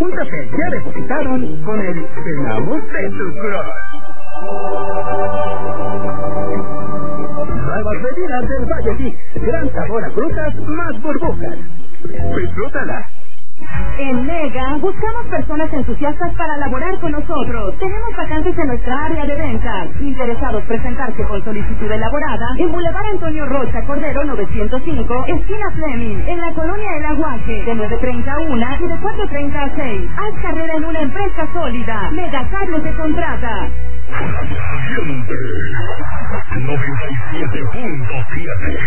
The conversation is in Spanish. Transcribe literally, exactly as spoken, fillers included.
Pregúntate, ¿ya depositaron con el Cenamos de tu Crush? Nuevas bebidas del Valle Tic. Gran sabor a frutas más burbujas. Disfrútala. En Mega, buscamos personas entusiastas para laborar con nosotros. Tenemos vacantes en nuestra área de ventas. Interesados presentarse con solicitud elaborada en Boulevard Antonio Rocha Cordero novecientos cinco, esquina Fleming, en la colonia El Aguaje, de nueve treinta a una y de cuatro treinta a seis. Haz carrera en una empresa sólida. Mega Cable te contrata. noventa y siete punto siete